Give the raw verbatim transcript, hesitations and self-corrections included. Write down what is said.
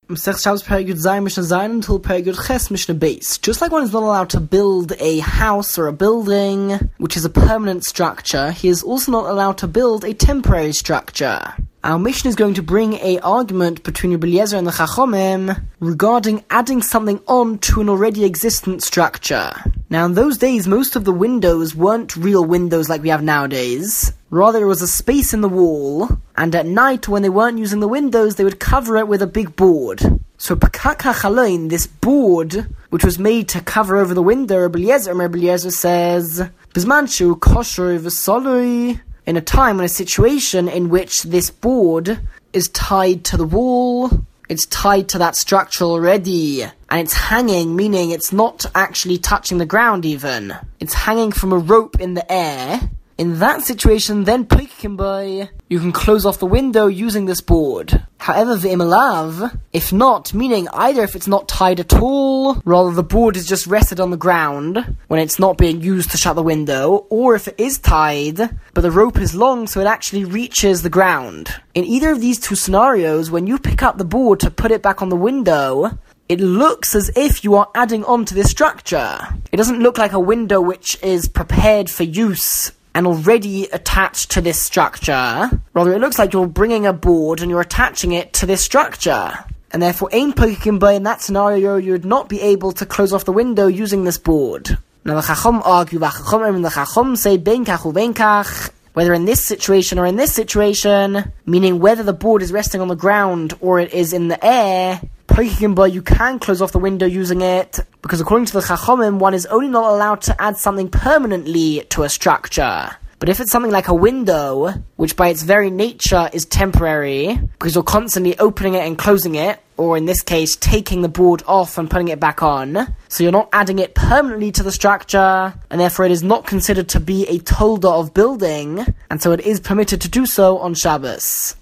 Masech Shabbos Perek Yud Zayin Mishnah Zayin until Perek Yud Ches Mishnah Beis. Just like one is not allowed to build a house or a building, which is a permanent structure, he is also not allowed to build a temporary structure. Our Mishnah is going to bring a argument between Rabbi Eliezer and the Chachomim regarding adding something on to an already existent structure. Now, in those days, most of the windows weren't real windows like we have nowadays. Rather, it was a space in the wall, and at night, when they weren't using the windows, they would cover it with a big board. So, Pakak HaChaloin, this board, which was made to cover over the window, Rabbi Eliezer, Rabbi Eliezer says, Bizmanshu kosher v'solui, in a time, in a situation in which this board is tied to the wall, it's tied to that structure already, and it's hanging, meaning it's not actually touching the ground even. It's hanging from a rope in the air. In that situation, then you can close off the window using this board. However, v'imalav, if not, meaning either if it's not tied at all, rather the board is just rested on the ground when it's not being used to shut the window, or if it is tied, but the rope is long so it actually reaches the ground. In either of these two scenarios, when you pick up the board to put it back on the window, it looks as if you are adding on to this structure. It doesn't look like a window which is prepared for use and already attached to this structure. Rather, it looks like you're bringing a board and you're attaching it to this structure. And therefore, ein pokikim ba, in that scenario, you would not be able to close off the window using this board. Now, the Chacham argue, the Chacham say, ben kach u ben kach, whether in this situation or in this situation, meaning whether the board is resting on the ground or it is in the air, you can close off the window using it, because according to the Chachomim, one is only not allowed to add something permanently to a structure. But if it's something like a window, which by its very nature is temporary, because you're constantly opening it and closing it, or in this case, taking the board off and putting it back on, so you're not adding it permanently to the structure, and therefore it is not considered to be a tolda of building, and so it is permitted to do so on Shabbos.